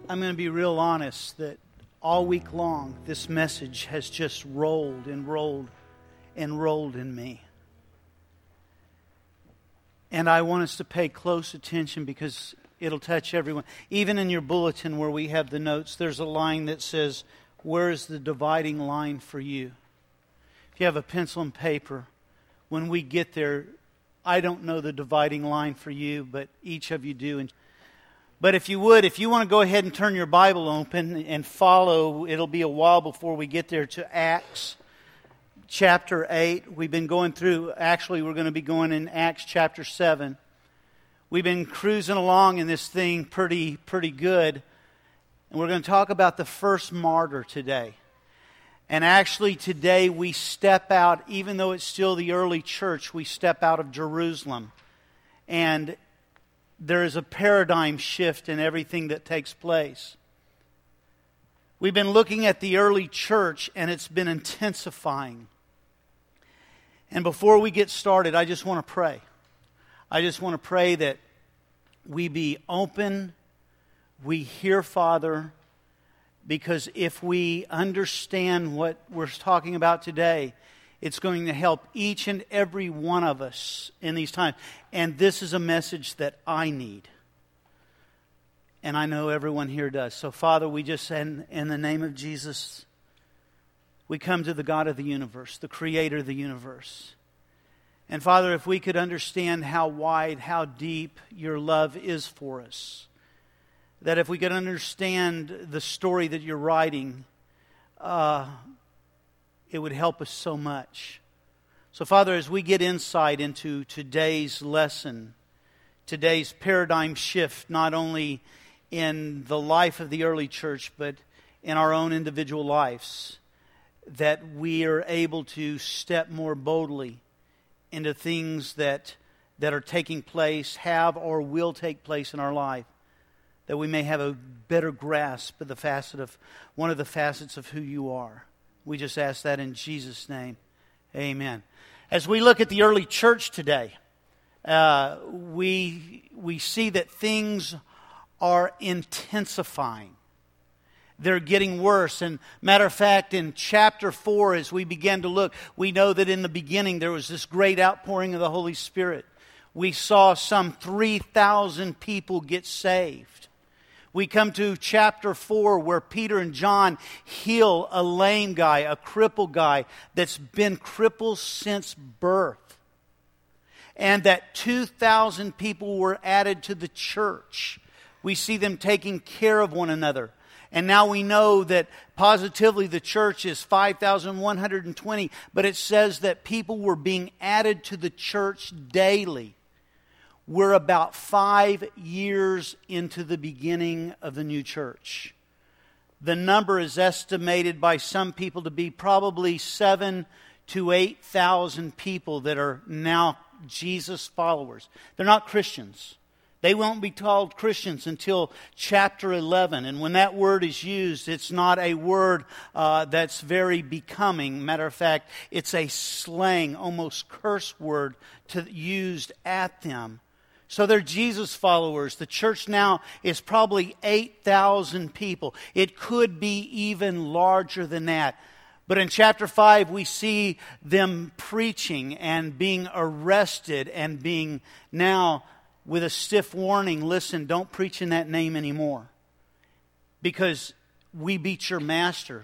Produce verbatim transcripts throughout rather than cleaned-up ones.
I'm going to be real honest that all week long, this message has just rolled and rolled and rolled in me. And I want us to pay close attention because it'll touch everyone. Even in your bulletin where we have the notes, there's a line that says, "Where is the dividing line for you?" If you have a pencil and paper, when we get there, I don't know the dividing line for you, but each of you do. And But if you would, if you want to go ahead and turn your Bible open and follow, it'll be a while before we get there, to Acts chapter eight. We've been going through, actually we're going to be going in Acts chapter seven. We've been cruising along in this thing pretty, pretty good. And we're going to talk about the first martyr today. And actually today we step out, even though it's still the early church, we step out of Jerusalem. And there is a paradigm shift in everything that takes place. We've been looking at the early church, and it's been intensifying. And before we get started, I just want to pray. I just want to pray that we be open, we hear, Father, because if we understand what we're talking about today, it's going to help each and every one of us in these times. And this is a message that I need. And I know everyone here does. So, Father, we just, in, in the name of Jesus, we come to the God of the universe, the Creator of the universe. And, Father, if we could understand how wide, how deep your love is for us, that if we could understand the story that you're writing, uh, it would help us so much. So, Father, as we get insight into today's lesson, today's paradigm shift, not only in the life of the early church, but in our own individual lives, that we are able to step more boldly into things that, that are taking place, have or will take place in our life, that we may have a better grasp of the facet of one of the facets of who you are. We just ask that in Jesus' name. Amen. As we look at the early church today, uh, we we see that things are intensifying. They're getting worse. And matter of fact, in chapter four, as we begin to look, we know that in the beginning there was this great outpouring of the Holy Spirit. We saw some three thousand people get saved. We come to chapter four where Peter and John heal a lame guy, a crippled guy that's been crippled since birth. And that two thousand people were added to the church. We see them taking care of one another. And now we know that positively the church is five thousand one hundred twenty, but it says that people were being added to the church daily. We're about five years into the beginning of the new church. The number is estimated by some people to be probably seven to eight thousand people that are now Jesus followers. They're not Christians. They won't be called Christians until chapter eleven. And when that word is used, it's not a word uh, that's very becoming. Matter of fact, it's a slang, almost curse word to, used at them. So they're Jesus followers. The church now is probably eight thousand people. It could be even larger than that. But in chapter five, we see them preaching and being arrested and being now with a stiff warning, listen, don't preach in that name anymore. Because we beat your master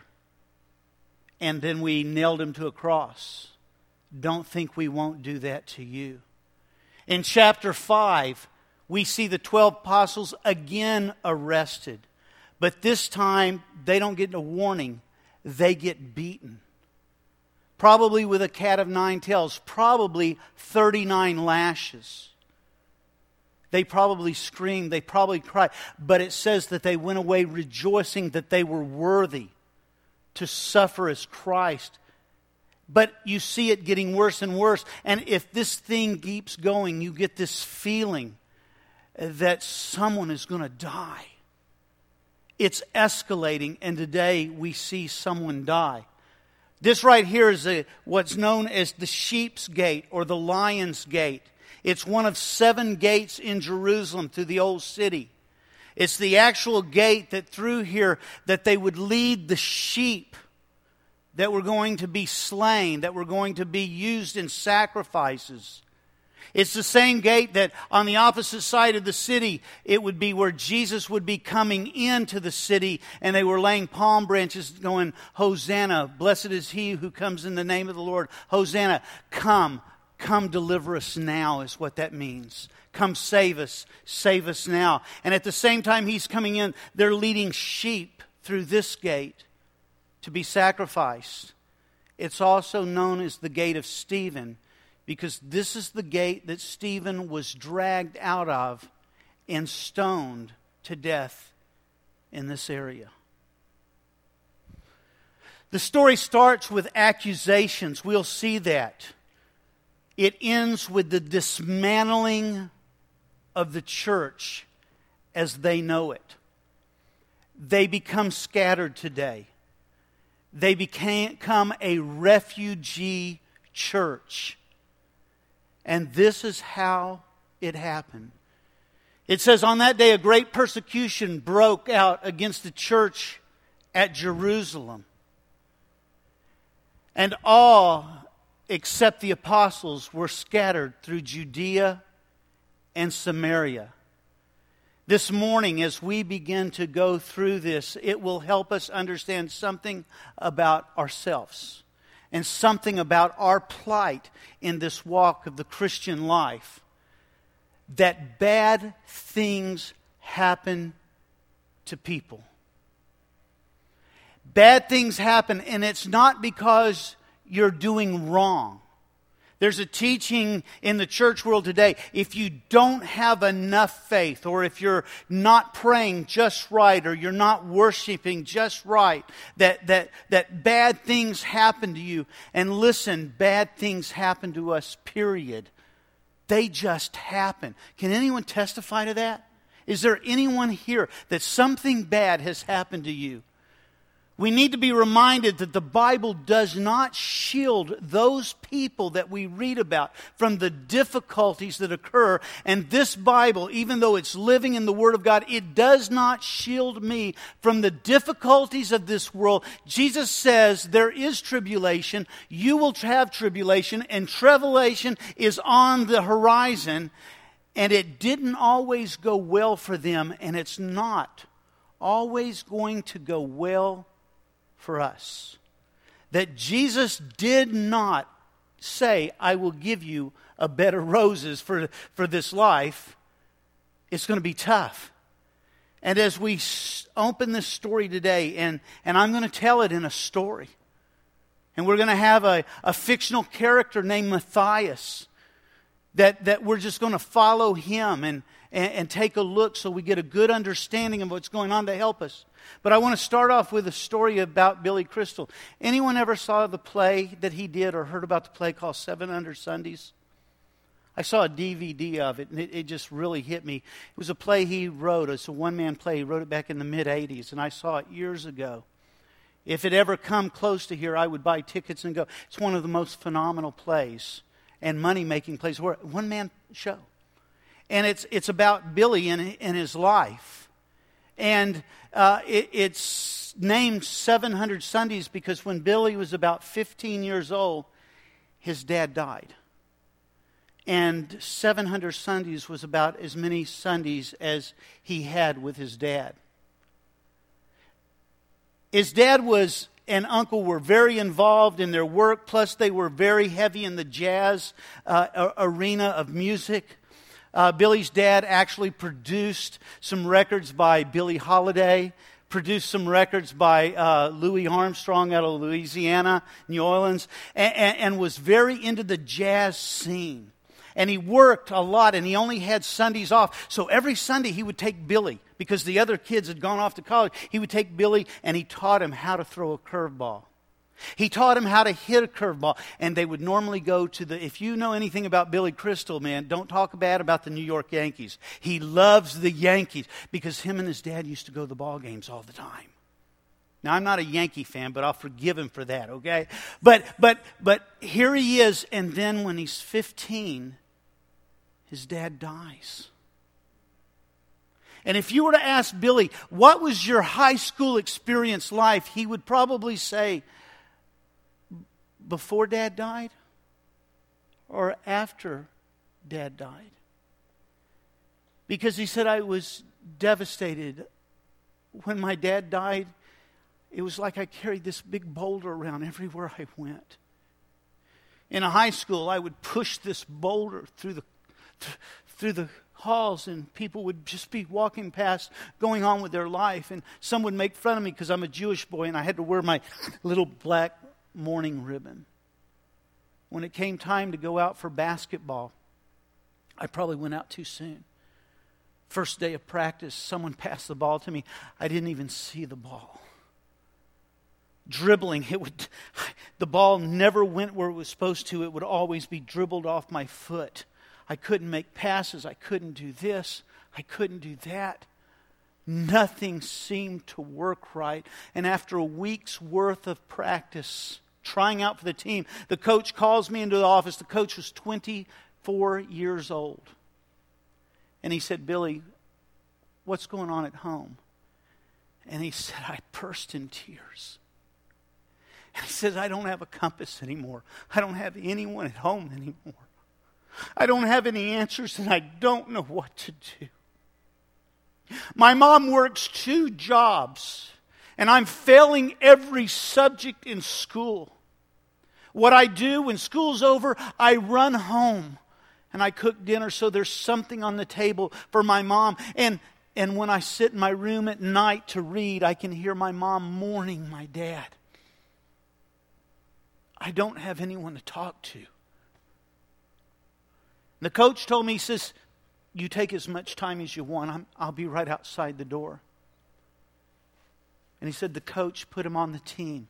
and then we nailed him to a cross. Don't think we won't do that to you. In chapter five, we see the twelve apostles again arrested. But this time, they don't get a warning. They get beaten. Probably with a cat of nine tails. Probably thirty-nine lashes. They probably screamed. They probably cried. But it says that they went away rejoicing that they were worthy to suffer as Christ. But you see it getting worse and worse. And if this thing keeps going, you get this feeling that someone is going to die. It's escalating, and today we see someone die. This right here is a, what's known as the Sheep's Gate or the Lion's Gate. It's one of seven gates in Jerusalem to the old city. It's the actual gate that through here that they would lead the sheep that were going to be slain, that were going to be used in sacrifices. It's the same gate that on the opposite side of the city, it would be where Jesus would be coming into the city, and they were laying palm branches going, Hosanna, blessed is he who comes in the name of the Lord. Hosanna, come, come deliver us now is what that means. Come save us, save us now. And at the same time he's coming in, they're leading sheep through this gate to be sacrificed. It's also known as the gate of Stephen, because this is the gate that Stephen was dragged out of and stoned to death in this area. The story starts with accusations. We'll see that. It ends with the dismantling of the church as they know it. They become scattered today. They become a refugee church. And this is how it happened. It says, on that day a great persecution broke out against the church at Jerusalem. And all except the apostles were scattered through Judea and Samaria. This morning, as we begin to go through this, it will help us understand something about ourselves and something about our plight in this walk of the Christian life. That bad things happen to people. Bad things happen, and it's not because you're doing wrong. There's a teaching in the church world today, if you don't have enough faith, or if you're not praying just right, or you're not worshiping just right, that, that, that bad things happen to you. And listen, bad things happen to us, period. They just happen. Can anyone testify to that? Is there anyone here that something bad has happened to you? We need to be reminded that the Bible does not shield those people that we read about from the difficulties that occur. And this Bible, even though it's living in the Word of God, it does not shield me from the difficulties of this world. Jesus says there is tribulation. You will have tribulation, and tribulation is on the horizon. And it didn't always go well for them, and it's not always going to go well for us. That Jesus did not say, I will give you a bed of roses for, for this life. It's going to be tough. And as we open this story today, and, and I'm going to tell it in a story. And we're going to have a, a fictional character named Matthias. That, that we're just going to follow him and, and, and take a look so we get a good understanding of what's going on to help us. But I want to start off with a story about Billy Crystal. Anyone ever saw the play that he did or heard about the play called seven hundred Sundays? I saw a D V D of it, and it, it just really hit me. It was a play he wrote. It's a one-man play. He wrote it back in the mid-eighties, and I saw it years ago. If it ever come close to here, I would buy tickets and go. It's one of the most phenomenal plays and money-making plays. One-man show. And it's it's about Billy and, and his life. And uh, it, it's named seven hundred Sundays because when Billy was about fifteen years old, his dad died. And seven hundred Sundays was about as many Sundays as he had with his dad. His dad was and uncle were very involved in their work, plus they were very heavy in the jazz uh, arena of music. Uh, Billy's dad actually produced some records by Billie Holiday, produced some records by uh, Louis Armstrong out of Louisiana, New Orleans, and, and, and was very into the jazz scene. And he worked a lot, and he only had Sundays off. So every Sunday he would take Billy, because the other kids had gone off to college. He would take Billy, and he taught him how to throw a curveball. He taught him how to hit a curveball, and they would normally go to the, if you know anything about Billy Crystal, man, don't talk bad about the New York Yankees. He loves the Yankees because him and his dad used to go to the ball games all the time. Now, I'm not a Yankee fan, but I'll forgive him for that, okay? But, but, but here he is, and then when he's fifteen, his dad dies. And if you were to ask Billy, what was your high school experience like? He would probably say, before Dad died or after Dad died. Because he said, I was devastated. When my dad died, it was like I carried this big boulder around everywhere I went. In a high school, I would push this boulder through the through the halls, and people would just be walking past, going on with their life, and some would make fun of me because I'm a Jewish boy and I had to wear my little black mourning ribbon. When it came time to go out for basketball, I probably went out too soon. First day of practice, someone passed the ball to me. I didn't even see the ball. Dribbling, it would the ball never went where it was supposed to. It would always be dribbled off my foot. I couldn't make passes. I couldn't do this. I couldn't do that. Nothing seemed to work right. And after a week's worth of practice, trying out for the team, the coach calls me into the office. The coach was twenty-four years old. And he said, Billy, what's going on at home? And he said, I burst in tears. And he says, I don't have a compass anymore. I don't have anyone at home anymore. I don't have any answers, and I don't know what to do. My mom works two jobs, and I'm failing every subject in school. What I do when school's over, I run home, and I cook dinner so there's something on the table for my mom. And, and when I sit in my room at night to read, I can hear my mom mourning my dad. I don't have anyone to talk to. The coach told me, he says, you take as much time as you want. I'm, I'll be right outside the door. And he said the coach put him on the team.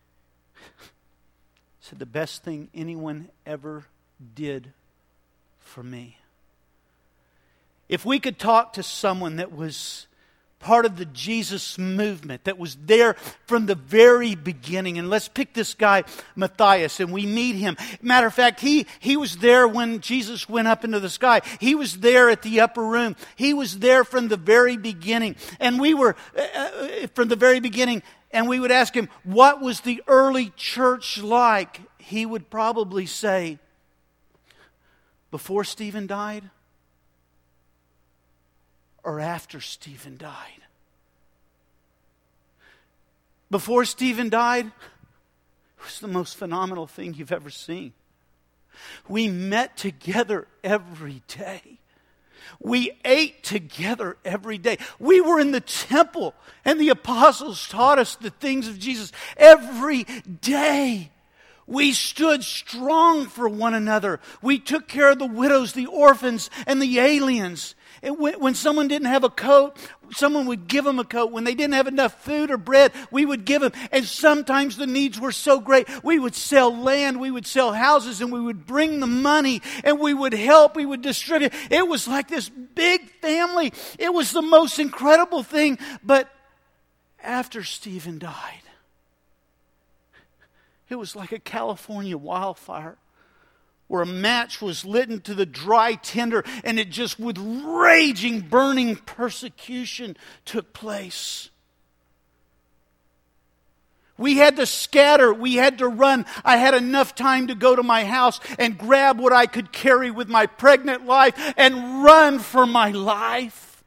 He said the best thing anyone ever did for me. If we could talk to someone that was part of the Jesus movement, that was there from the very beginning. And let's pick this guy, Matthias, and we meet him. Matter of fact, he, he was there when Jesus went up into the sky. He was there at the upper room. He was there from the very beginning. And we were, uh, from the very beginning, and we would ask him, what was the early church like? He would probably say, before Stephen died, or after Stephen died. Before Stephen died, it was the most phenomenal thing you've ever seen. We met together every day. We ate together every day. We were in the temple, and the apostles taught us the things of Jesus every day. We stood strong for one another. We took care of the widows, the orphans, and the aliens. And when, when someone didn't have a coat, someone would give them a coat. When they didn't have enough food or bread, we would give them. And sometimes the needs were so great, we would sell land, we would sell houses, and we would bring the money, and we would help, we would distribute. It was like this big family. It was the most incredible thing. But after Stephen died, it was like a California wildfire, where a match was lit into the dry tinder, and it just with raging, burning persecution took place. We had to scatter. We had to run. I had enough time to go to my house and grab what I could carry with my pregnant life and run for my life.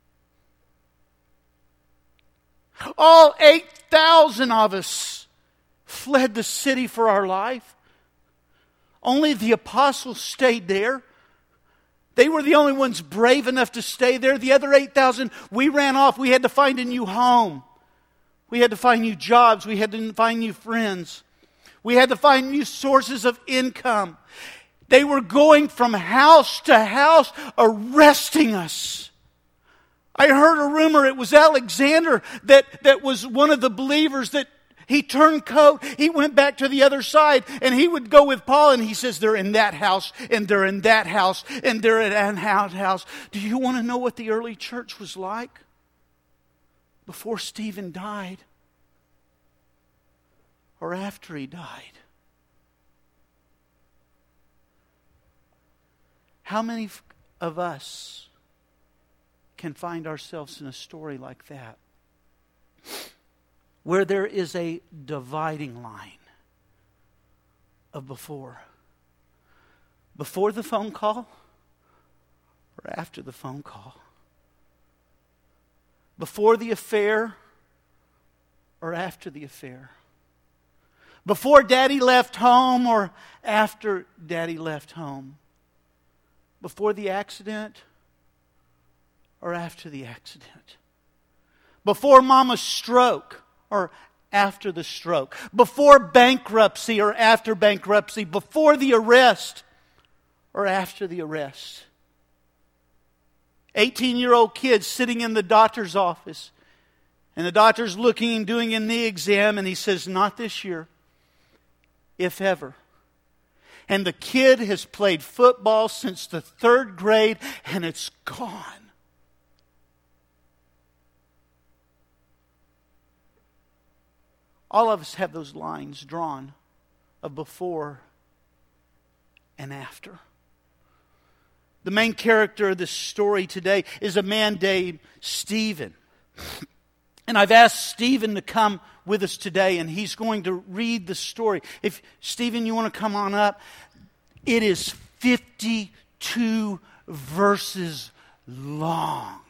All eight thousand of us fled the city for our life. Only the apostles stayed there. They were the only ones brave enough to stay there. The other eight thousand, we ran off. We had to find a new home. We had to find new jobs. We had to find new friends. We had to find new sources of income. They were going from house to house, arresting us. I heard a rumor it was Alexander that, that was one of the believers that he turned coat, he went back to the other side, and he would go with Paul, and he says, they're in that house, and they're in that house, and they're in that house. Do you want to know what the early church was like before Stephen died or after he died? How many of us can find ourselves in a story like that, where there is a dividing line of before. Before the phone call or after the phone call? Before the affair or after the affair? Before Daddy left home or after Daddy left home? Before the accident or after the accident? Before Mama's stroke or after the stroke? Before bankruptcy or after bankruptcy? Before the arrest or after the arrest? eighteen-year-old kid sitting in the doctor's office, and the doctor's looking and doing a knee exam, and he says, not this year, if ever. And the kid has played football since the third grade, and it's gone. All of us have those lines drawn of before and after. The main character of this story today is a man named Stephen. And I've asked Stephen to come with us today, and he's going to read the story. If Stephen, you want to come on up? It is fifty-two verses long.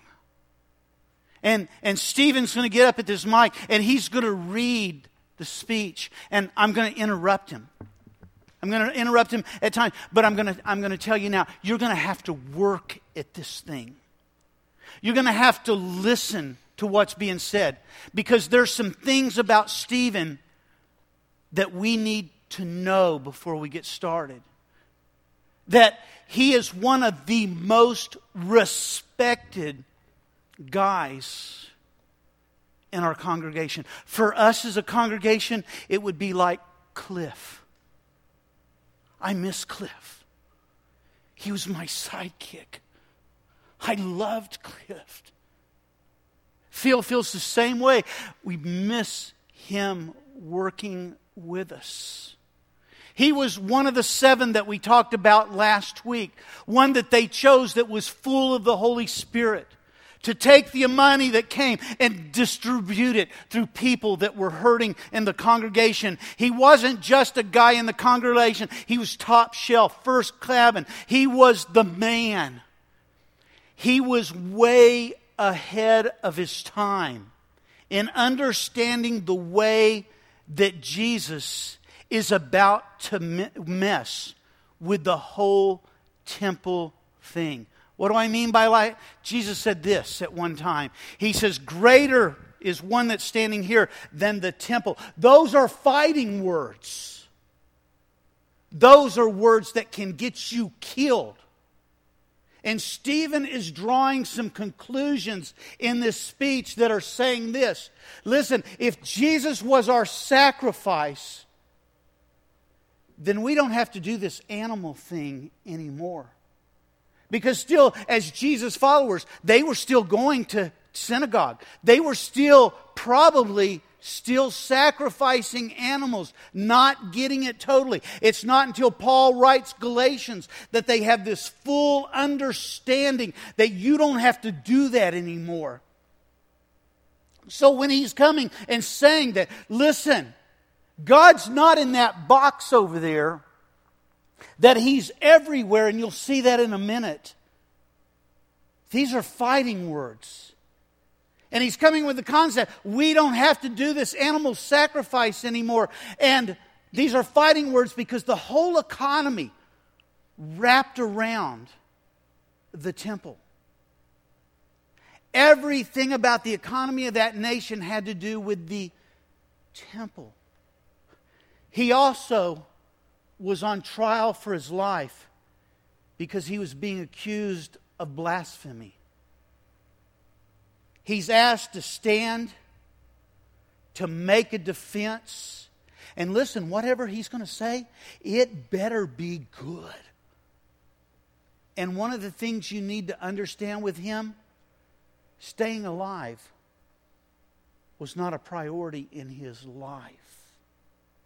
And, and Stephen's going to get up at this mic, and he's going to read the speech. And I'm going to interrupt him. I'm going to interrupt him at times, but I'm going to, I'm going to tell you now, you're going to have to work at this thing. You're going to have to listen to what's being said, because there's some things about Stephen that we need to know before we get started. That he is one of the most respected guys in our congregation. For us as a congregation, it would be like Cliff. I miss Cliff. He was my sidekick. I loved Cliff. Phil feels the same way. We miss him working with us. He was one of the seven that we talked about last week. One that they chose that was full of the Holy Spirit. To take the money that came and distribute it through people that were hurting in the congregation. He wasn't just a guy in the congregation. He was top shelf, first cabin. He was the man. He was way ahead of his time in understanding the way that Jesus is about to mess with the whole temple thing. What do I mean by like? Jesus said this at one time. He says, greater is one that's standing here than the temple. Those are fighting words. Those are words that can get you killed. And Stephen is drawing some conclusions in this speech that are saying this. Listen, if Jesus was our sacrifice, then we don't have to do this animal thing anymore. Because still, as Jesus' followers, they were still going to synagogue. They were still probably still sacrificing animals, not getting it totally. It's not until Paul writes Galatians that they have this full understanding that you don't have to do that anymore. So when he's coming and saying that, listen, God's not in that box over there, that He's everywhere, and you'll see that in a minute. These are fighting words. And He's coming with the concept, we don't have to do this animal sacrifice anymore. And these are fighting words because the whole economy wrapped around the temple. Everything about the economy of that nation had to do with the temple. He also was on trial for his life because he was being accused of blasphemy. He's asked to stand, to make a defense. And listen, whatever he's going to say, it better be good. And one of the things you need to understand with him, staying alive was not a priority in his life.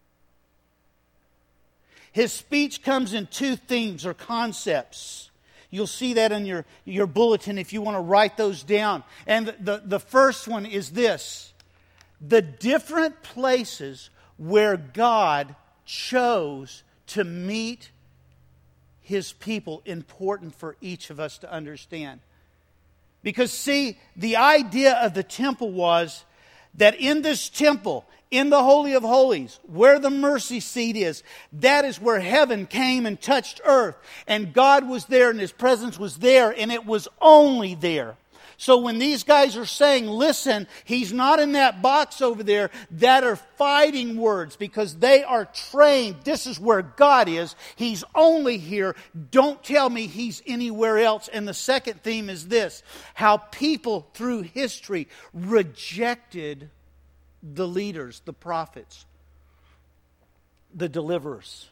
His speech comes in two themes or concepts. You'll see that in your, your bulletin if you want to write those down. And the, the, the first one is this: the different places where God chose to meet His people, important for each of us to understand. Because see, the idea of the temple was that in this temple, in the Holy of Holies, where the mercy seat is, that is where heaven came and touched earth. And God was there and His presence was there, and it was only there. So when these guys are saying, listen, He's not in that box over there, that are fighting words because they are trained. This is where God is. He's only here. Don't tell me He's anywhere else. And the second theme is this: how people through history rejected the leaders, the prophets, the deliverers.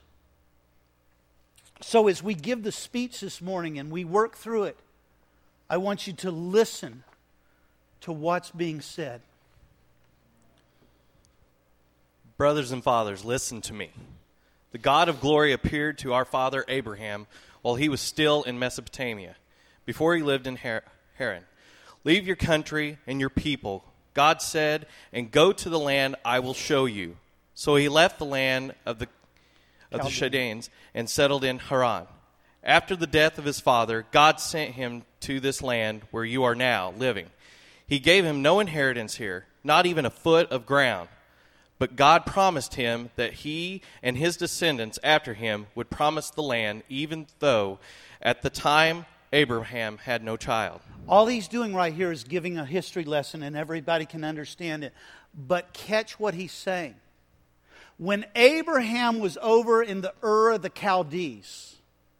So as we give the speech this morning and we work through it, I want you to listen to what's being said. Brothers and fathers, listen to me. The God of glory appeared to our father Abraham while he was still in Mesopotamia, before he lived in Har- Haran. Leave your country and your people, God said, and go to the land I will show you. So he left the land of the of the Chaldeans and settled in Haran. After the death of his father, God sent him to this land where you are now living. He gave him no inheritance here, not even a foot of ground. But God promised him that he and his descendants after him would promise the land, even though at the time Abraham had no child. All he's doing right here is giving a history lesson, and everybody can understand it. But catch what he's saying. When Abraham was over in the Ur of the Chaldees,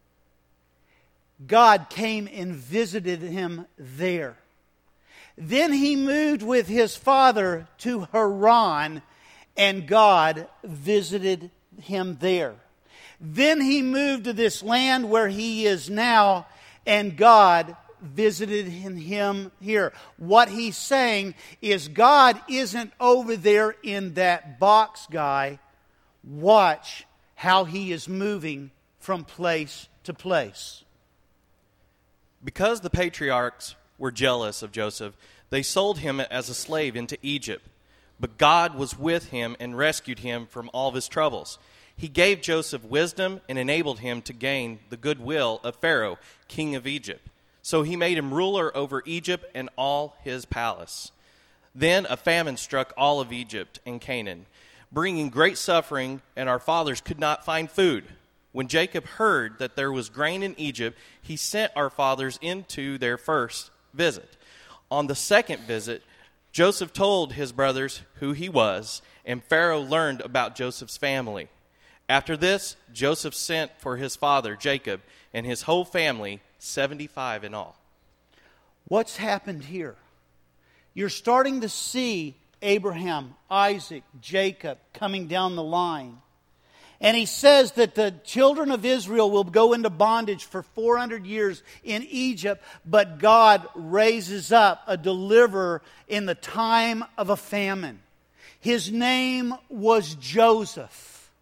God came and visited him there. Then he moved with his father to Haran, and God visited him there. Then he moved to this land where he is now, and God visited him here. What he's saying is God isn't over there in that box, guy. Watch how he is moving from place to place. Because the patriarchs were jealous of Joseph, they sold him as a slave into Egypt. But God was with him and rescued him from all of his troubles. He gave Joseph wisdom and enabled him to gain the goodwill of Pharaoh, king of Egypt. So he made him ruler over Egypt and all his palace. Then a famine struck all of Egypt and Canaan, bringing great suffering, and our fathers could not find food. When Jacob heard that there was grain in Egypt, he sent our fathers into their first visit. On the second visit, Joseph told his brothers who he was, and Pharaoh learned about Joseph's family. After this, Joseph sent for his father Jacob and his whole family, seventy-five in all. What's happened here? You're starting to see Abraham, Isaac, Jacob coming down the line. And he says that the children of Israel will go into bondage for four hundred years in Egypt, but God raises up a deliverer in the time of a famine. His name was Joseph.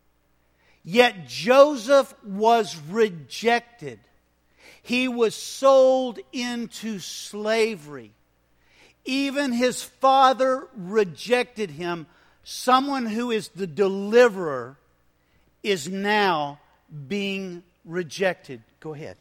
Yet Joseph was rejected. He was sold into slavery. Even his father rejected him. Someone who is the deliverer is now being rejected. Go ahead.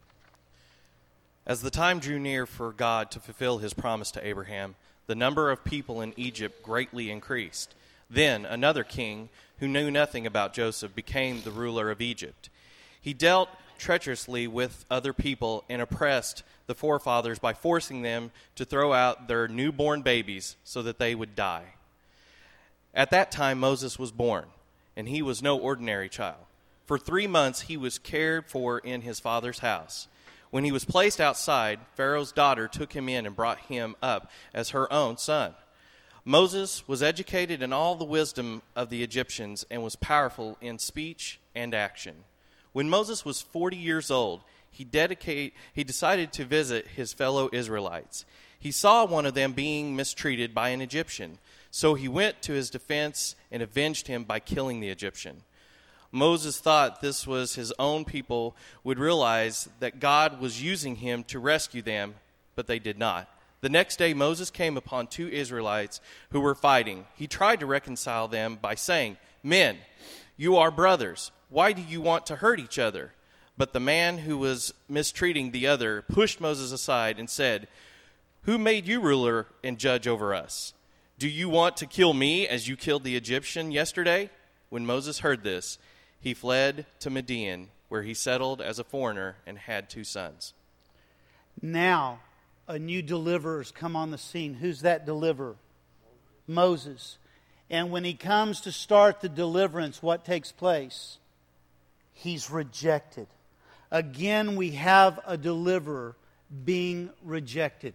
As the time drew near for God to fulfill his promise to Abraham, the number of people in Egypt greatly increased. Then another king who knew nothing about Joseph became the ruler of Egypt. He dealt treacherously with other people and oppressed the forefathers by forcing them to throw out their newborn babies so that they would die. At that time Moses was born, and he was no ordinary child. For three months he was cared for in his father's house. When he was placed outside, Pharaoh's daughter took him in and brought him up as her own son. Moses was educated in all the wisdom of the Egyptians and was powerful in speech and action. When Moses was forty years old, he, dedicate, he decided to visit his fellow Israelites. He saw one of them being mistreated by an Egyptian. So he went to his defense and avenged him by killing the Egyptian. Moses thought this was his own people would realize that God was using him to rescue them, but they did not. The next day, Moses came upon two Israelites who were fighting. He tried to reconcile them by saying, "Men, you are brothers. Why do you want to hurt each other?" But the man who was mistreating the other pushed Moses aside and said, "Who made you ruler and judge over us? Do you want to kill me as you killed the Egyptian yesterday?" When Moses heard this, he fled to Midian, where he settled as a foreigner and had two sons. Now, a new deliverer has come on the scene. Who's that deliverer? Moses. And when he comes to start the deliverance, what takes place? He's rejected. Again, we have a deliverer being rejected.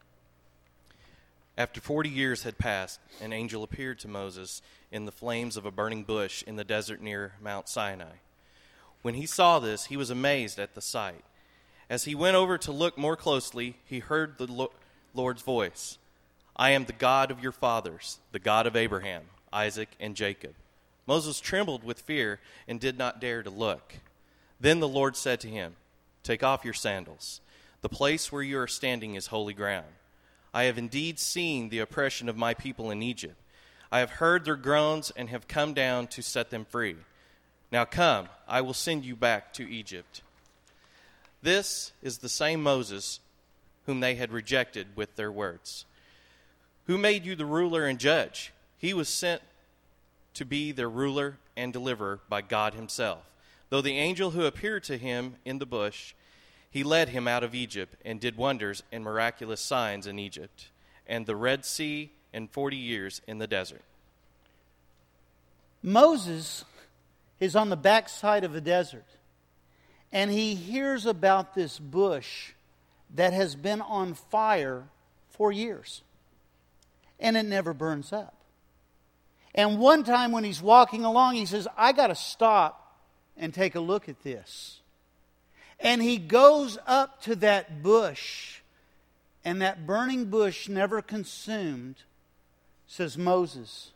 After forty years had passed, an angel appeared to Moses in the flames of a burning bush in the desert near Mount Sinai. When he saw this, he was amazed at the sight. As he went over to look more closely, he heard the Lord's voice. "I am the God of your fathers, the God of Abraham, Isaac, and Jacob." Moses trembled with fear and did not dare to look. Then the Lord said to him, "Take off your sandals. The place where you are standing is holy ground. I have indeed seen the oppression of my people in Egypt. I have heard their groans and have come down to set them free. Now come, I will send you back to Egypt." This is the same Moses whom they had rejected with their words. "Who made you the ruler and judge?" He was sent to be their ruler and deliverer by God himself. Though the angel who appeared to him in the bush, he led him out of Egypt and did wonders and miraculous signs in Egypt, and the Red Sea, and forty years in the desert. Moses is on the backside of the desert, and he hears about this bush that has been on fire for years, and it never burns up. And one time when he's walking along, he says, "I got to stop and take a look at this." And he goes up to that bush, and that burning bush, never consumed, says, "Moses,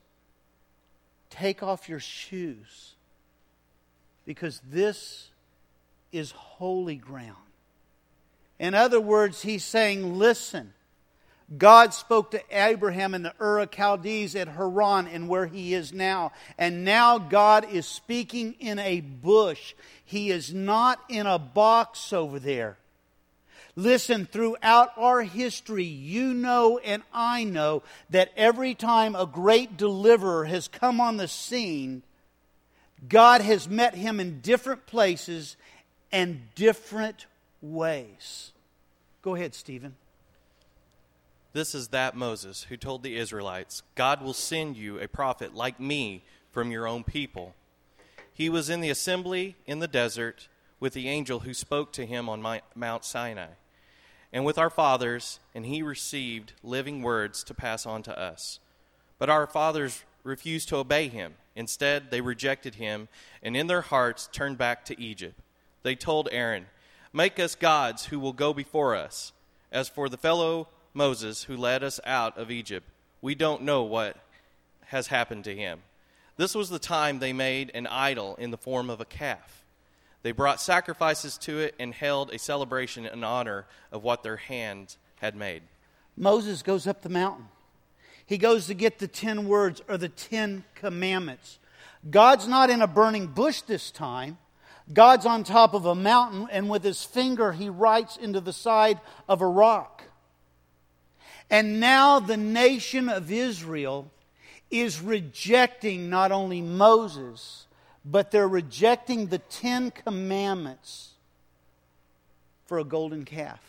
take off your shoes, because this is holy ground." In other words, he's saying, listen, God spoke to Abraham in the Ur of Chaldees at Haran and where he is now. And now God is speaking in a bush. He is not in a box over there. Listen, throughout our history, you know and I know that every time a great deliverer has come on the scene, God has met him in different places and different ways. Go ahead, Stephen. This is that Moses who told the Israelites, "God will send you a prophet like me from your own people." He was in the assembly in the desert with the angel who spoke to him on Mount Sinai, and with our fathers, and he received living words to pass on to us. But our fathers refused to obey him. Instead, they rejected him, and in their hearts turned back to Egypt. They told Aaron, "Make us gods who will go before us. As for the fellow Moses who led us out of Egypt, we don't know what has happened to him." This was the time they made an idol in the form of a calf. They brought sacrifices to it and held a celebration in honor of what their hands had made. Moses goes up the mountain. He goes to get the ten words or the ten commandments. God's not in a burning bush this time. God's on top of a mountain, and with his finger he writes into the side of a rock. And now the nation of Israel is rejecting not only Moses, but they're rejecting the Ten Commandments for a golden calf.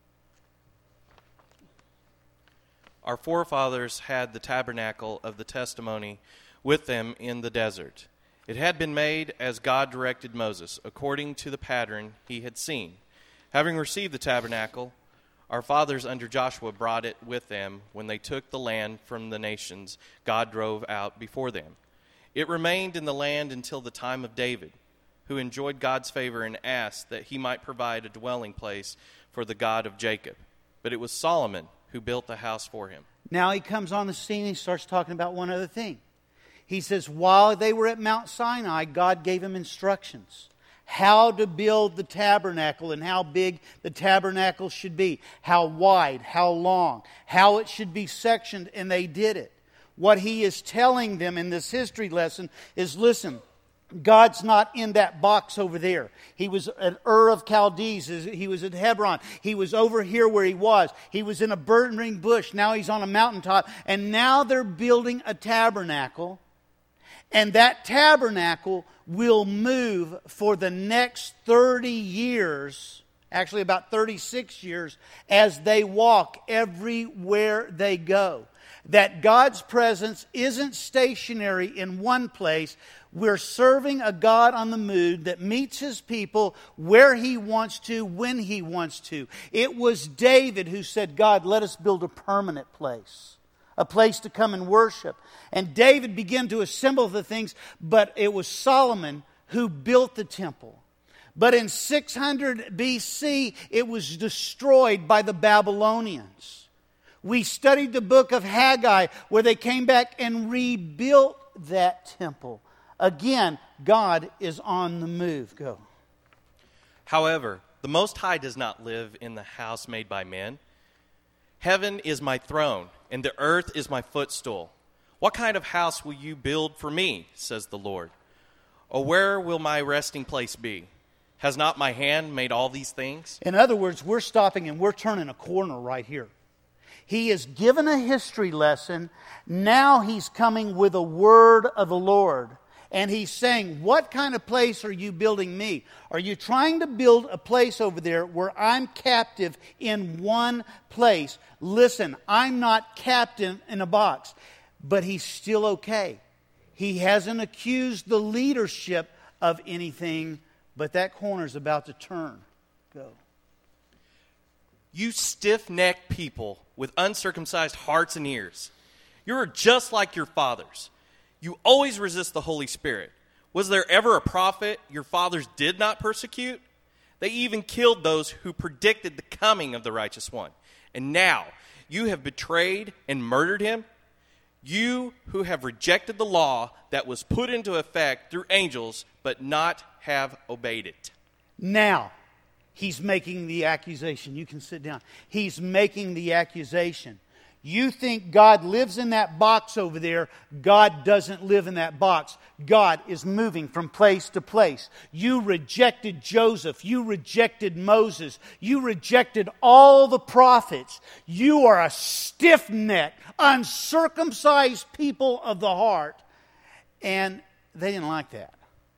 Our forefathers had the tabernacle of the testimony with them in the desert. It had been made as God directed Moses, according to the pattern he had seen. Having received the tabernacle, our fathers under Joshua brought it with them when they took the land from the nations God drove out before them. It remained in the land until the time of David, who enjoyed God's favor and asked that he might provide a dwelling place for the God of Jacob. But it was Solomon who built the house for him. Now he comes on the scene and he starts talking about one other thing. He says, while they were at Mount Sinai, God gave him instructions. How to build the tabernacle and how big the tabernacle should be. How wide, how long, how it should be sectioned, and they did it. What he is telling them in this history lesson is, listen, God's not in that box over there. He was at Ur of Chaldees. He was at Hebron. He was over here where he was. He was in a burning bush. Now he's on a mountaintop. And now they're building a tabernacle. And that tabernacle will move for the next thirty years, actually about thirty-six years, as they walk everywhere they go. That God's presence isn't stationary in one place. We're serving a God on the move that meets His people where He wants to, when He wants to. It was David who said, God, let us build a permanent place. A place to come and worship. And David began to assemble the things, but it was Solomon who built the temple. But in six hundred B C, it was destroyed by the Babylonians. We studied the book of Haggai, where they came back and rebuilt that temple. Again, God is on the move. Go. However, the Most High does not live in the house made by men. Heaven is my throne, and the earth is my footstool. What kind of house will you build for me, says the Lord? Or where will my resting place be? Has not my hand made all these things? In other words, we're stopping and we're turning a corner right here. He has given a history lesson. Now he's coming with a word of the Lord. And he's saying, what kind of place are you building me? Are you trying to build a place over there where I'm captive in one place? Listen, I'm not captive in a box. But he's still okay. He hasn't accused the leadership of anything, but that corner's about to turn. Go. You stiff-necked people with uncircumcised hearts and ears. You are just like your fathers. You always resist the Holy Spirit. Was there ever a prophet your fathers did not persecute? They even killed those who predicted the coming of the righteous one. And now you have betrayed and murdered him. You who have rejected the law that was put into effect through angels, but not have obeyed it. Now, he's making the accusation. You can sit down. He's making the accusation. You think God lives in that box over there. God doesn't live in that box. God is moving from place to place. You rejected Joseph. You rejected Moses. You rejected all the prophets. You are a stiff-necked, uncircumcised people of the heart. And they didn't like that.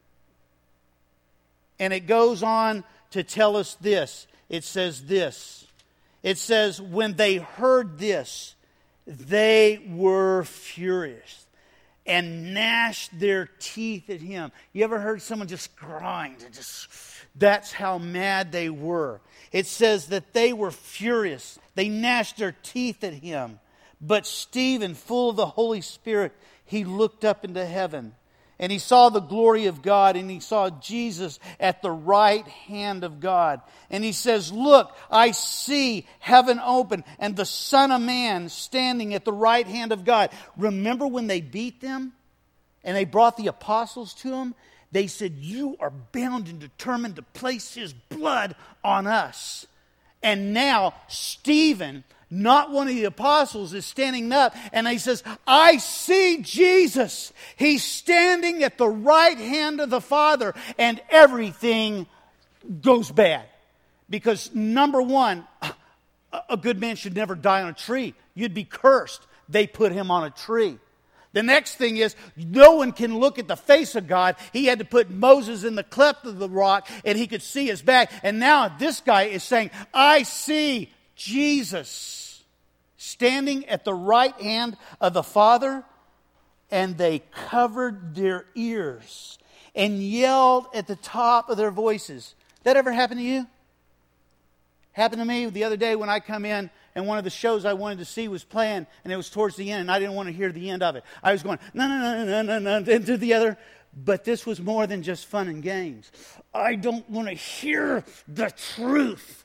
And it goes on to tell us this. It says this. It says, when they heard this, they were furious and gnashed their teeth at him. You ever heard someone just grind? And just, that's how mad they were. It says that they were furious. They gnashed their teeth at him. But Stephen, full of the Holy Spirit, he looked up into heaven. And he saw the glory of God, and he saw Jesus at the right hand of God. And he says, look, I see heaven open and the Son of Man standing at the right hand of God. Remember when they beat them and they brought the apostles to him? They said, you are bound and determined to place his blood on us. And now Stephen, not one of the apostles, is standing up and he says, I see Jesus. He's standing at the right hand of the Father, and everything goes bad. Because number one, a good man should never die on a tree. You'd be cursed. They put him on a tree. The next thing is, no one can look at the face of God. He had to put Moses in the cleft of the rock and he could see his back. And now this guy is saying, I see Jesus standing at the right hand of the Father. And they covered their ears and yelled at the top of their voices. That ever happened to you? Happened to me the other day when I come in and one of the shows I wanted to see was playing, and it was towards the end, and I didn't want to hear the end of it. I was going, no, no, no, no, no, no, no, to the other. But this was more than just fun and games. I don't want to hear the truth.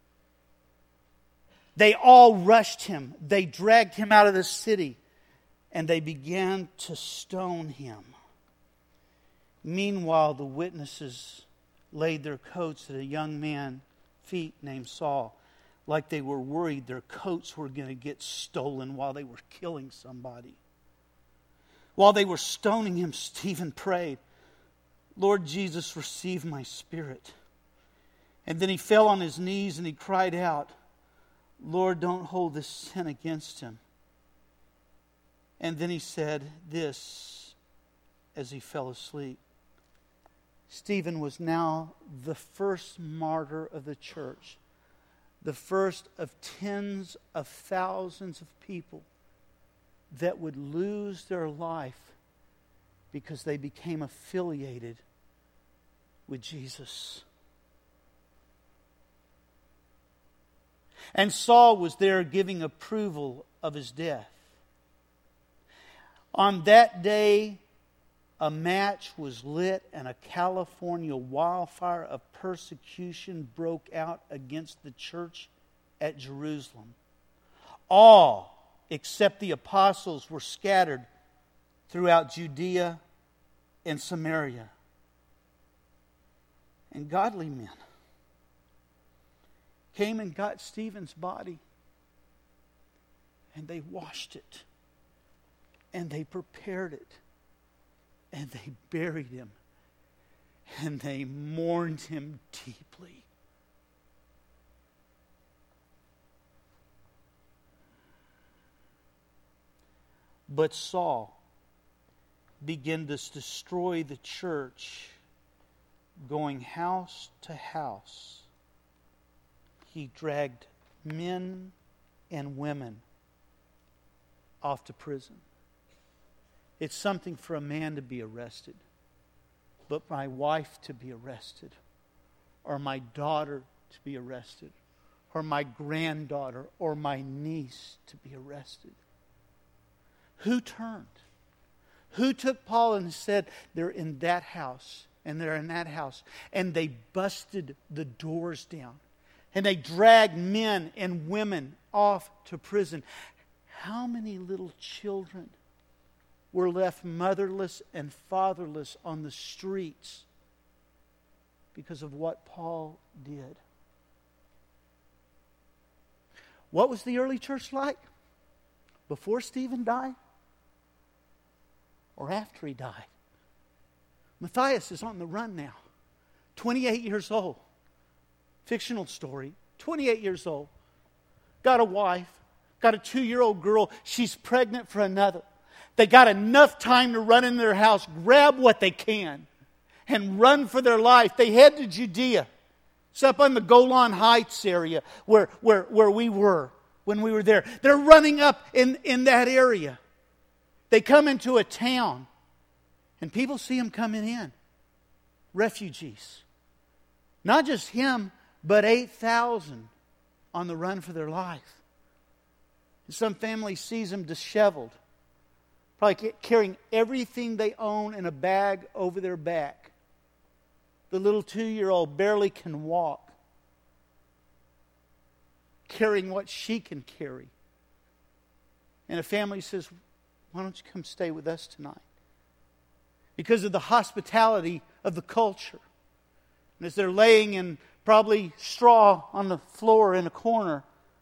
They all rushed him. They dragged him out of the city. and they began to stone him. Meanwhile, the witnesses laid their coats at a young man's feet named Saul, like they were worried their coats were going to get stolen while they were killing somebody. While they were stoning him, Stephen prayed, "Lord Jesus, receive my spirit." And then he fell on his knees and he cried out, "Lord, don't hold this sin against him." And then he said this as he fell asleep. Stephen was now the first martyr of the church, the first of tens of thousands of people that would lose their life because they became affiliated with Jesus. And Saul was there giving approval of his death. On that day, a match was lit and a California wildfire of persecution broke out against the church at Jerusalem. All except the apostles were scattered throughout Judea and Samaria. And godly men came and got Stephen's body, and they washed it, and they prepared it, and they buried him, and they mourned him deeply. But Saul began to destroy the church, going house to house. He dragged men and women off to prison. It's something for a man to be arrested, but my wife to be arrested, or my daughter to be arrested, or my granddaughter or my niece to be arrested. Who turned? Who took Paul and said, they're in that house, and they're in that house, and they busted the doors down, and they dragged men and women off to prison? How many little children were left motherless and fatherless on the streets because of what Paul did? What was the early church like? Before Stephen died? Or after he died? Matthias is on the run now. twenty-eight years old. Fictional story. twenty-eight years old. Got a wife. Got a two-year-old girl. She's pregnant for another. They got enough time to run in their house, grab what they can, and run for their life. They head to Judea. It's up on the Golan Heights area where, where, where we were when we were there. They're running up in, in that area. They come into a town, and people see them coming in. Refugees. Not just him, but eight thousand on the run for their life. And some family sees them disheveled, probably carrying everything they own in a bag over their back. The little two-year-old barely can walk, carrying what she can carry. And a family says, why don't you come stay with us tonight? Because of the hospitality of the culture. And as they're laying in probably straw on the floor in a corner,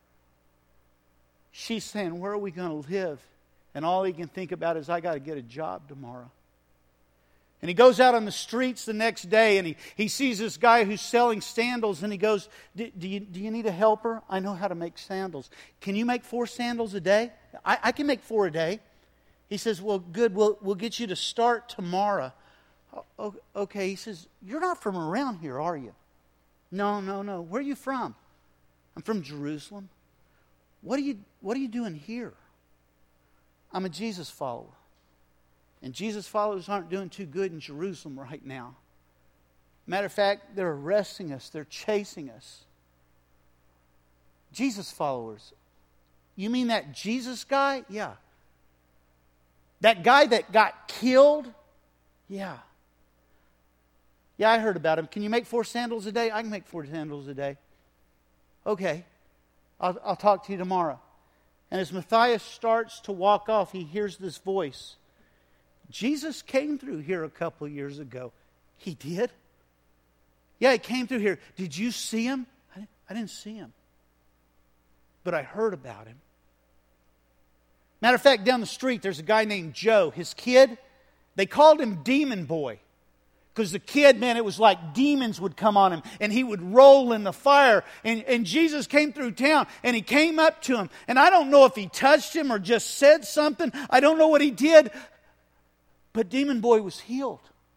she's saying, where are we going to live? And all he can think about is, I got to get a job tomorrow. And he goes out on the streets the next day, and he, he sees this guy who's selling sandals, and he goes, do, do, you, do you need a helper? I know how to make sandals. Can you make four sandals a day? I, I can make four a day. He says, well, good, we'll, we'll get you to start tomorrow. Oh, okay, he says, you're not from around here, are you? No, no, no. Where are you from? I'm from Jerusalem. What are you, what are you doing here? I'm a Jesus follower. And Jesus followers aren't doing too good in Jerusalem right now. Matter of fact, they're arresting us. They're chasing us. Jesus followers. You mean that Jesus guy? Yeah. That guy that got killed? Yeah. Yeah, I heard about him. Can you make four sandals a day? I can make four sandals a day. Okay. I'll, I'll talk to you tomorrow. And as Matthias starts to walk off, he hears this voice. Jesus came through here a couple of years ago. He did? Yeah, he came through here. Did you see him? I didn't, I didn't see him. But I heard about him. Matter of fact, down the street, there's a guy named Joe. His kid, they called him Demon Boy. Because the kid, man, it was like demons would come on him. And he would roll in the fire. And, and Jesus came through town. And he came up to him. And I don't know if he touched him or just said something. I don't know what he did. But Demon Boy was healed.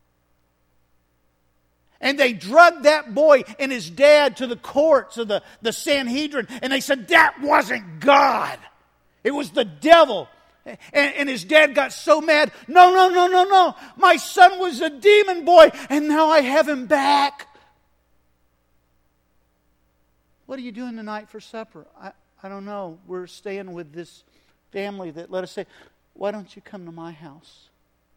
And they drugged that boy and his dad to the courts of the, the Sanhedrin. And they said, that wasn't God. It was the devil. And, and his dad got so mad. No, no, no, no, no. My son was a demon boy, and now I have him back. What are you doing tonight for supper? I, I don't know. We're staying with this family that let us say, why don't you come to my house?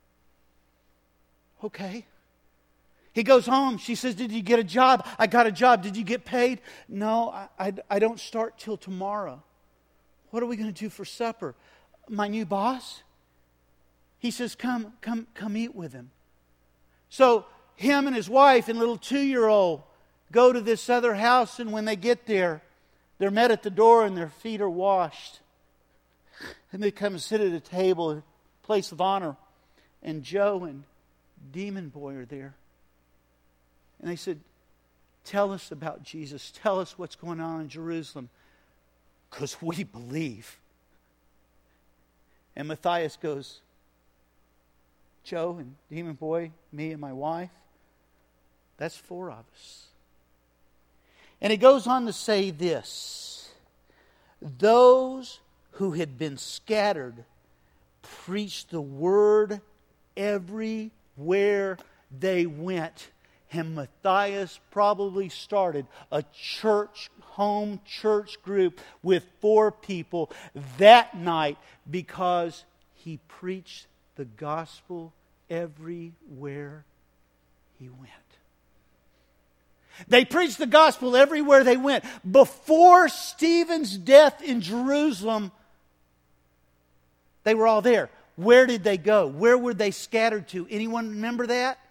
Okay. He goes home. She says, did you get a job? I got a job. Did you get paid? No, I, I, I don't start till tomorrow. What are we going to do for supper? My new boss? He says, come, come, come eat with him. So him and his wife and little two-year-old go to this other house, and when they get there, they're met at the door and their feet are washed. And they come and sit at a table, a place of honor. And Joe and Demon Boy are there. And they said, tell us about Jesus. Tell us what's going on in Jerusalem. Because we believe. And Matthias goes, Joe and Demon Boy, me and my wife, that's four of us. And he goes on to say this. Those who had been scattered preached the word everywhere they went. And Matthias probably started a church, home church group with four people that night because he preached the gospel everywhere he went. They preached the gospel everywhere they went. Before Stephen's death in Jerusalem, they were all there. Where did they go? Where were they scattered to? Anyone remember that?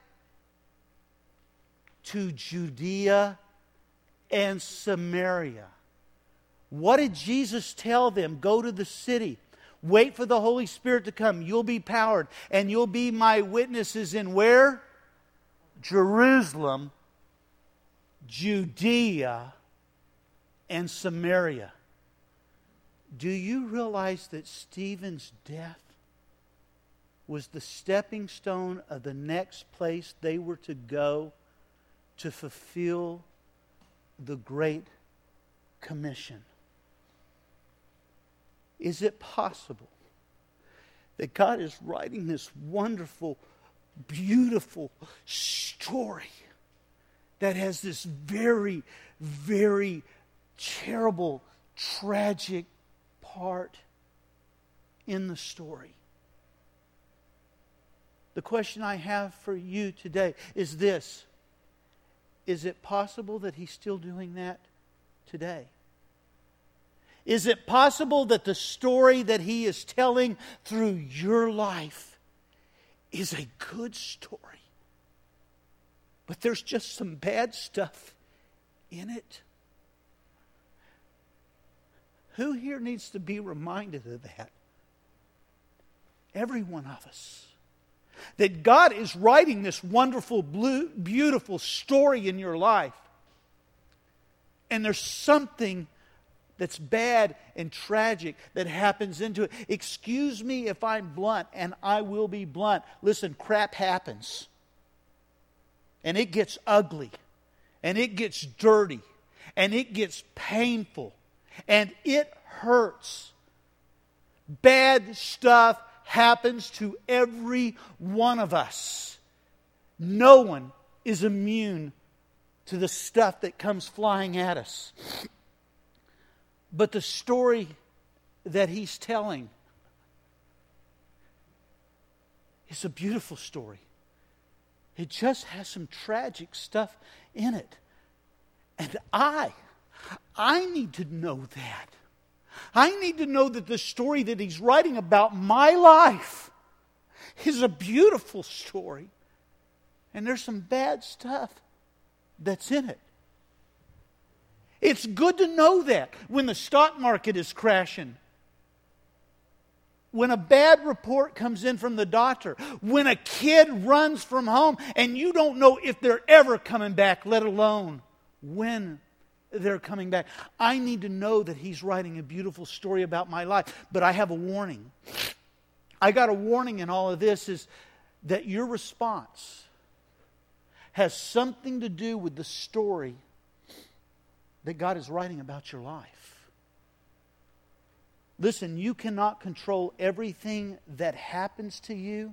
To Judea and Samaria. What did Jesus tell them? Go to the city. Wait for the Holy Spirit to come. You'll be powered. And you'll be my witnesses in where? Jerusalem, Judea, and Samaria. Do you realize that Stephen's death was the stepping stone of the next place they were to go to fulfill the Great Commission? Is it possible that God is writing this wonderful, beautiful story that has this very, very terrible, tragic part in the story? The question I have for you today is this. Is it possible that He's still doing that today? Is it possible that the story that He is telling through your life is a good story, but there's just some bad stuff in it? Who here needs to be reminded of that? Every one of us. That God is writing this wonderful, blue, beautiful story in your life. And there's something that's bad and tragic that happens into it. Excuse me if I'm blunt, and I will be blunt. Listen, crap happens. And it gets ugly. And it gets dirty. And it gets painful. And it hurts. Bad stuff happens to every one of us. No one is immune to the stuff that comes flying at us. But the story that He's telling is a beautiful story. It just has some tragic stuff in it. And I, I need to know that. I need to know that the story that He's writing about my life is a beautiful story. And there's some bad stuff that's in it. It's good to know that when the stock market is crashing, when a bad report comes in from the doctor, when a kid runs from home and you don't know if they're ever coming back, let alone when they're coming back. I need to know that He's writing a beautiful story about my life. But I have a warning. I got a warning in all of this, is that your response has something to do with the story that God is writing about your life. Listen, you cannot control everything that happens to you,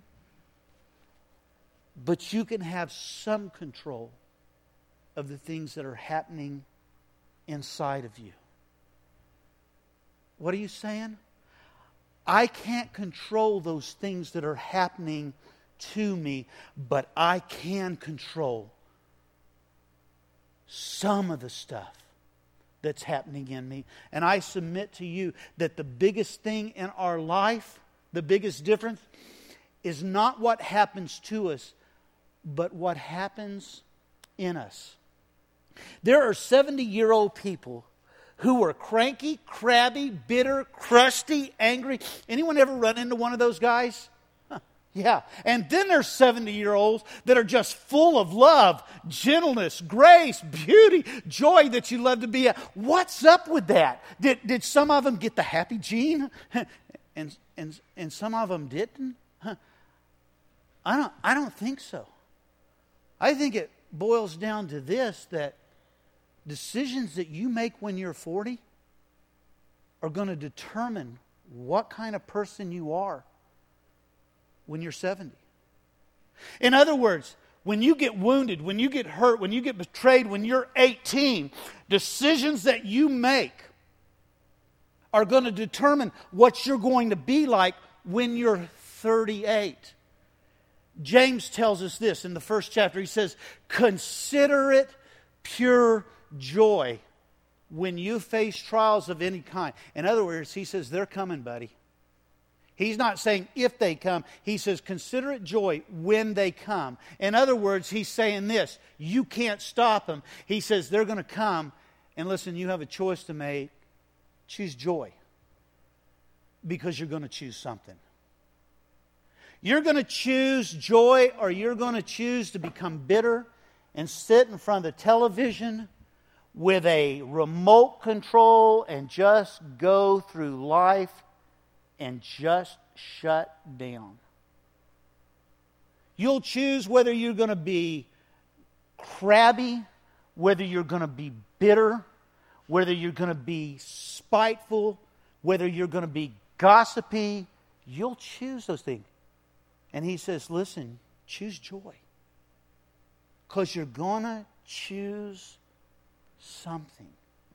but you can have some control of the things that are happening inside of you. What are you saying? I can't control those things that are happening to me, but I can control some of the stuff that's happening in me. And I submit to you that the biggest thing in our life, the biggest difference, is not what happens to us, but what happens in us. There are seventy-year-old people who are cranky, crabby, bitter, crusty, angry. Anyone ever run into one of those guys? Huh, yeah. And then there's seventy-year-olds that are just full of love, gentleness, grace, beauty, joy that you love to be at. What's up with that? Did, did some of them get the happy gene? and, and, and some of them didn't? Huh. I don't, I don't think so. I think it boils down to this, that decisions that you make when you're forty are going to determine what kind of person you are when you're seventy. In other words, when you get wounded, when you get hurt, when you get betrayed, when you're eighteen, decisions that you make are going to determine what you're going to be like when you're thirty-eight. James tells us this in the first chapter. He says, "Consider it pure joy when you face trials of any kind." In other words, he says, they're coming, buddy. He's not saying if they come. He says, consider it joy when they come. In other words, he's saying this: you can't stop them. He says they're going to come. And listen, you have a choice to make. Choose joy, because you're going to choose something. You're going to choose joy, or you're going to choose to become bitter and sit in front of the television with a remote control and just go through life and just shut down. You'll choose whether you're going to be crabby, whether you're going to be bitter, whether you're going to be spiteful, whether you're going to be gossipy. You'll choose those things. And he says, listen, choose joy. Because you're going to choose something.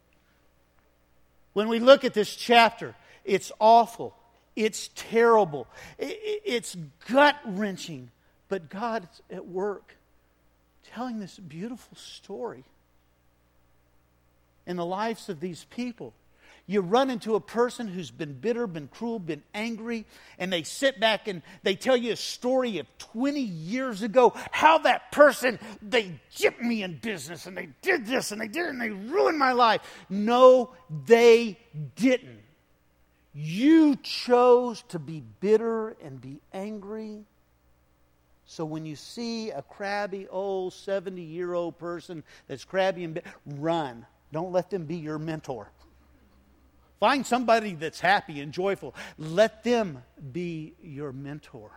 When we look at this chapter, it's awful. It's terrible. It's gut-wrenching. But God's at work telling this beautiful story in the lives of these people. You run into a person who's been bitter, been cruel, been angry, and they sit back and they tell you a story of twenty years ago, how that person, they gypped me in business, and they did this, and they did it, and they ruined my life. No, they didn't. You chose to be bitter and be angry. So when you see a crabby old seventy-year-old person that's crabby and bitter, run. Don't let them be your mentor. Find somebody that's happy and joyful. Let them be your mentor.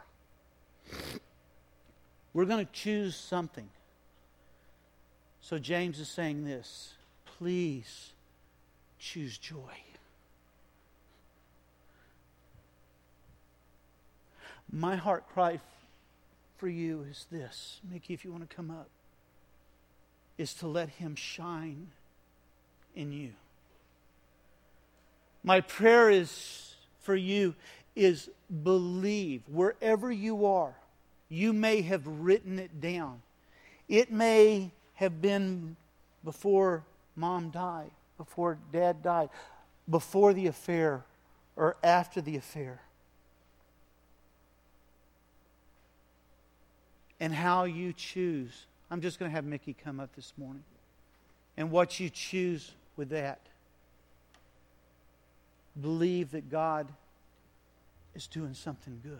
We're going to choose something. So James is saying this: please choose joy. My heart cry for you is this, Mickey, if you want to come up, is to let Him shine in you. My prayer is for you is believe wherever you are. You may have written it down. It may have been before Mom died, before Dad died. before the affair or after the affair. And how you choose. I'm just going to have Mickey come up this morning. And what you choose with that. Believe that God is doing something good.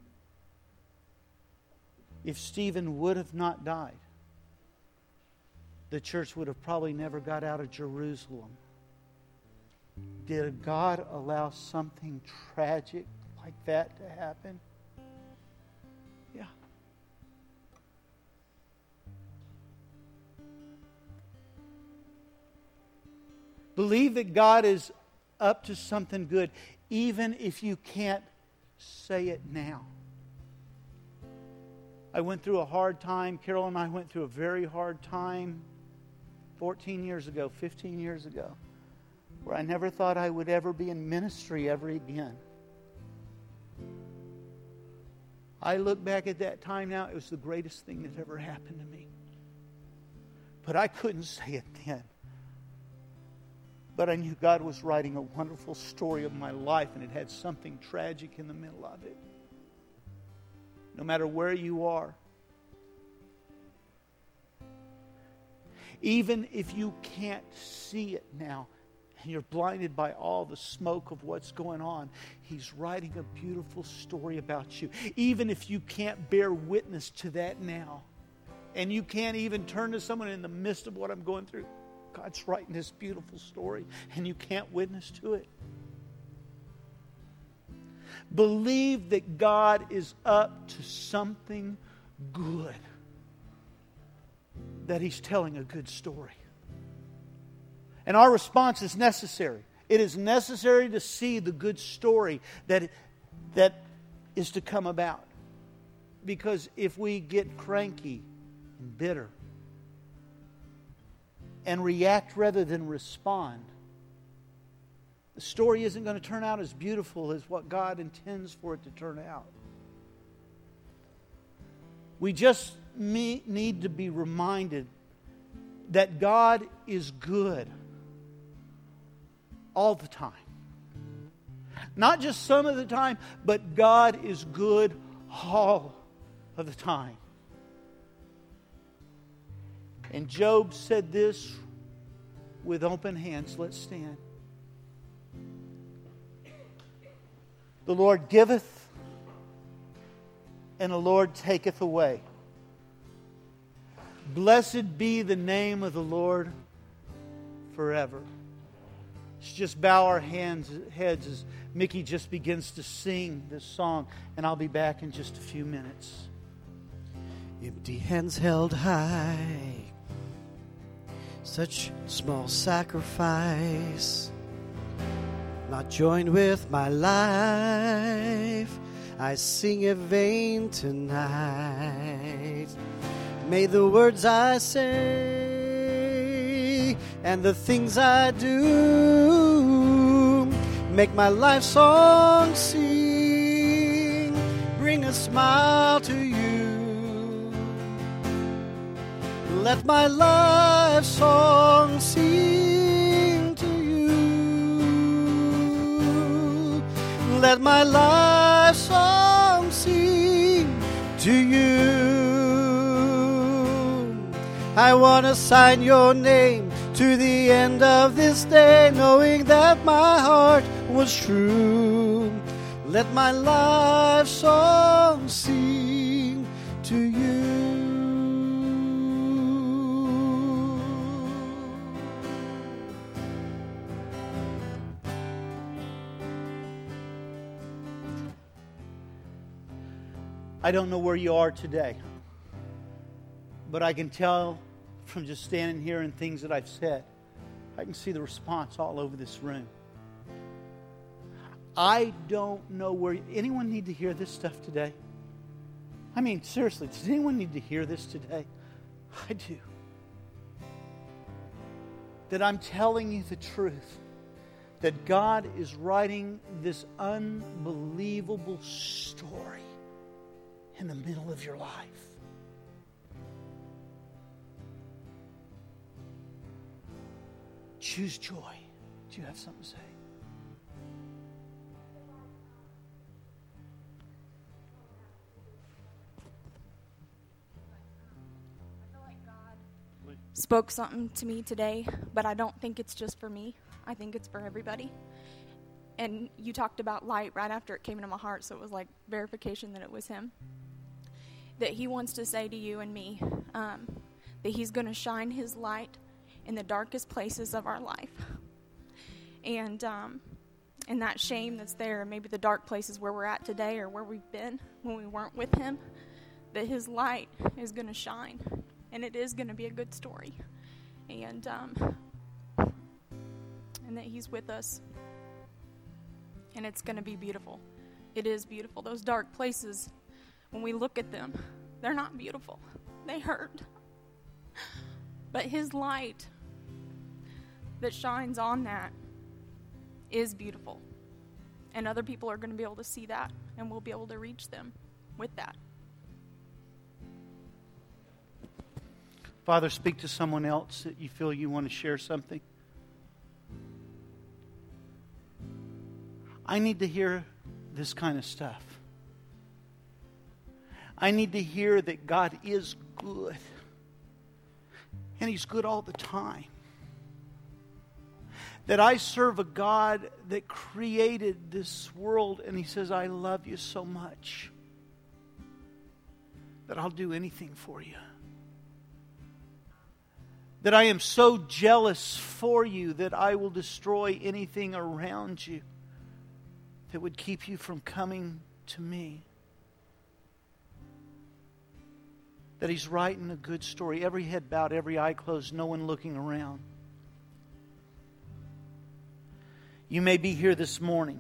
If Stephen would have not died, the church would have probably never got out of Jerusalem. Did God allow something tragic like that to happen? Yeah. Believe that God is up to something good, even if you can't say it now. I went through a hard time. Carol and I went through a very hard time fourteen years ago, fifteen years ago, where I never thought I would ever be in ministry ever again. I look back at that time now, it was the greatest thing that ever happened to me. But I couldn't say it then. But I knew God was writing a wonderful story of my life, and it had something tragic in the middle of it. No matter where you are, even if you can't see it now, and you're blinded by all the smoke of what's going on, He's writing a beautiful story about you. Even if you can't bear witness to that now, and you can't even turn to someone in the midst of what I'm going through, God's writing this beautiful story, and you can't witness to it. Believe that God is up to something good, that He's telling a good story. And our response is necessary. It is necessary to see the good story that, that is to come about. Because if we get cranky and bitter and react rather than respond, the story isn't going to turn out as beautiful as what God intends for it to turn out. We just need to be reminded that God is good all the time. Not just some of the time, but God is good all of the time. And Job said this with open hands. Let's stand. The Lord giveth, and the Lord taketh away. Blessed be the name of the Lord forever. Let's just bow our hands, heads as Mickey just begins to sing this song, and I'll be back in just a few minutes. Empty hands held high, such small sacrifice, not joined with my life, I sing in vain tonight. May the words I say and the things I do make my life song sing, bring a smile to you. Let my life song sing to you. Let my life song sing to you. I want to sign your name to the end of this day, knowing that my heart was true. Let my life song sing to you. I don't know where you are today, but I can tell from just standing here and things that I've said, I can see the response all over this room. I don't know where... Anyone need to hear this stuff today? I mean, seriously, does anyone need to hear this today? I do. That I'm telling you the truth. That God is writing this unbelievable story in the middle of your life. Choose joy. Do you have something to say? spoke something to me today, but I don't think it's just for me. I think it's for everybody. And you talked about light right after it came into my heart, so it was like verification that it was him. That he wants to say to you and me um, that he's going to shine his light in the darkest places of our life. And um, and that shame that's there, maybe the dark places where we're at today or where we've been when we weren't with him, that his light is going to shine. And it is going to be a good story. And um, and that he's with us. And it's going to be beautiful. It is beautiful. Those dark places, when we look at them, they're not beautiful. They hurt. But his light that shines on that is beautiful. And other people are going to be able to see that, and we'll be able to reach them with that. Father, speak to someone else that you feel you want to share something. I need to hear this kind of stuff. I need to hear that God is good. And he's good all the time. That I serve a God that created this world, and he says, I love you so much that I'll do anything for you. That I am so jealous for you that I will destroy anything around you that would keep you from coming to me. That he's writing a good story. Every head bowed, every eye closed, no one looking around. You may be here this morning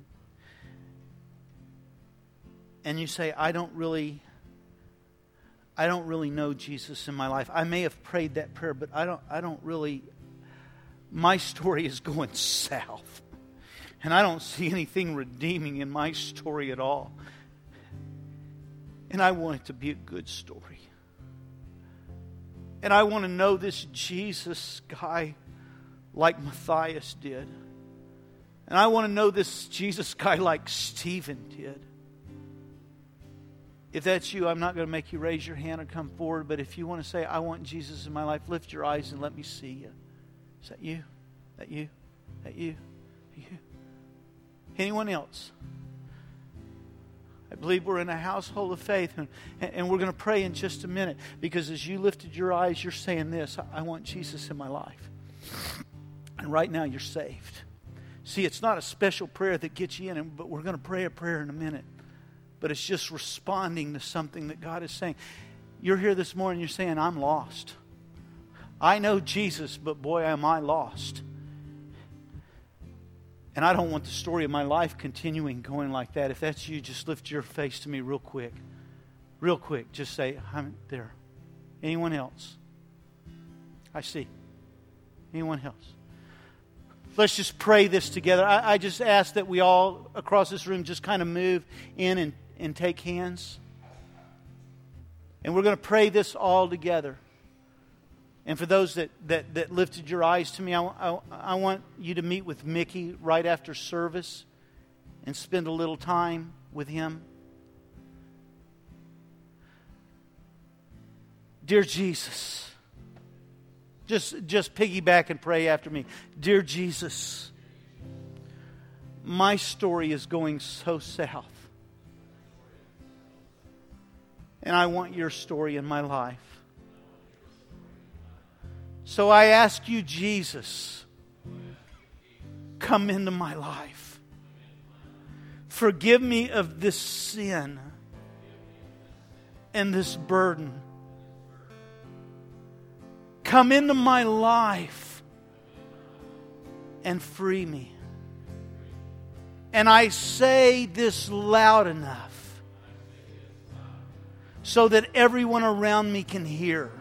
and you say, I don't really I don't really know Jesus in my life. I may have prayed that prayer, but I don't I don't really my story is going south. And I don't see anything redeeming in my story at all. And I want it to be a good story. And I want to know this Jesus guy like Matthias did. And I want to know this Jesus guy like Stephen did. If that's you, I'm not going to make you raise your hand or come forward. But if you want to say, I want Jesus in my life, lift your eyes and let me see you. Is that you? That you? That you? You? Anyone else? I believe we're in a household of faith, and, and we're going to pray in just a minute, because as you lifted your eyes, you're saying this, I want Jesus in my life. And right now you're saved. See, it's not a special prayer that gets you in, but we're going to pray a prayer in a minute. But it's just responding to something that God is saying. You're here this morning, you're saying, I'm lost. I know Jesus, but boy, am I lost. And I don't want the story of my life continuing going like that. If that's you, just lift your face to me real quick. Real quick. Just say, I'm there. Anyone else? I see. Anyone else? Let's just pray this together. I, I just ask that we all across this room just kind of move in and, and take hands. And we're going to pray this all together. And for those that, that, that lifted your eyes to me, I, I, I want you to meet with Mickey right after service and spend a little time with him. Dear Jesus, just, just piggyback and pray after me. Dear Jesus, my story is going so south. And I want your story in my life. So I ask you, Jesus, come into my life. Forgive me of this sin and this burden. Come into my life and free me. And I say this loud enough so that everyone around me can hear.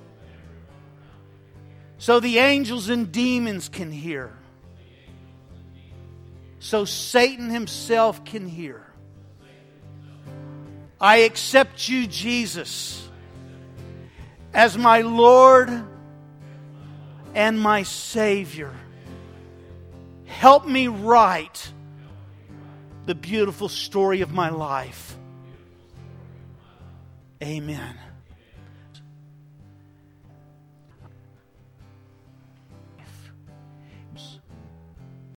So the angels and demons can hear. So Satan himself can hear. I accept you, Jesus, as my Lord and my Savior. Help me write the beautiful story of my life. Amen.